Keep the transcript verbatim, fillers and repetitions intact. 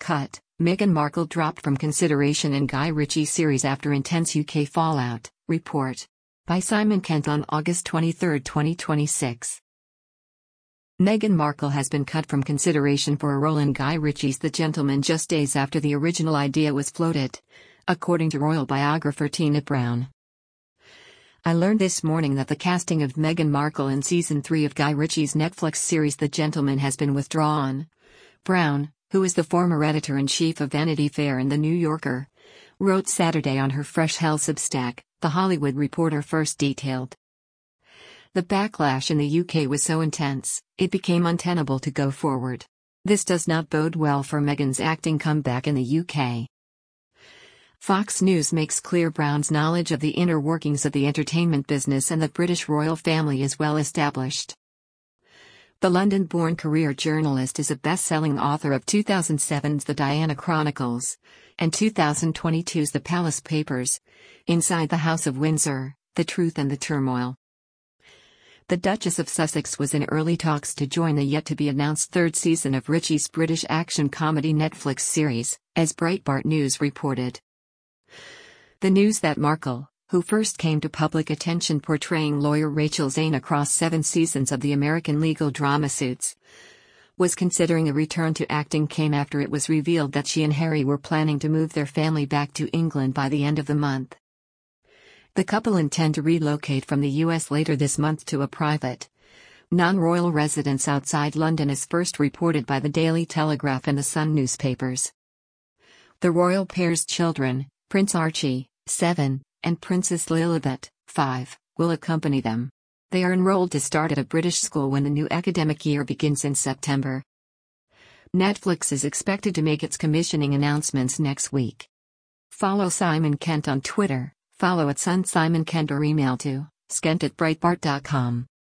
cut, Meghan Markle dropped from consideration in Guy Ritchie series after intense U K fallout, report. By Simon Kent on August twenty-third, twenty twenty-six. Meghan Markle has been cut from consideration for a role in Guy Ritchie's The Gentleman just days after the original idea was floated, according to royal biographer Tina Brown. I learned this morning that the casting of Meghan Markle in season three of Guy Ritchie's Netflix series The Gentleman has been withdrawn. Brown, who is the former editor-in-chief of Vanity Fair and The New Yorker, wrote Saturday on her Fresh Hell Substack, The Hollywood Reporter first detailed. The backlash in the U K was so intense, it became untenable to go forward. This does not bode well for Meghan's acting comeback in the U K. Fox News makes clear Brown's knowledge of the inner workings of the entertainment business and the British royal family is well established. The London-born career journalist is a best-selling author of two thousand seven's The Diana Chronicles and two thousand twenty-two's The Palace Papers, Inside the House of Windsor, The Truth and the Turmoil. The Duchess of Sussex was in early talks to join the yet-to-be-announced third season of Ritchie's British action comedy Netflix series, as Breitbart News reported. The news that Markle, who first came to public attention portraying lawyer Rachel Zane across seven seasons of the American legal drama Suits, was considering a return to acting came after it was revealed that she and Harry were planning to move their family back to England by the end of the month. The couple intend to relocate from the U S later this month to a private, non-royal residence outside London, as first reported by the Daily Telegraph and the Sun newspapers. The royal pair's children, Prince Archie, seven, and Princess Lilibet, five, will accompany them. They are enrolled to start at a British school when the new academic year begins in September. Netflix is expected to make its commissioning announcements next week. Follow Simon Kent on Twitter, follow at Sun Simon Kent or email to skent at breitbart dot com.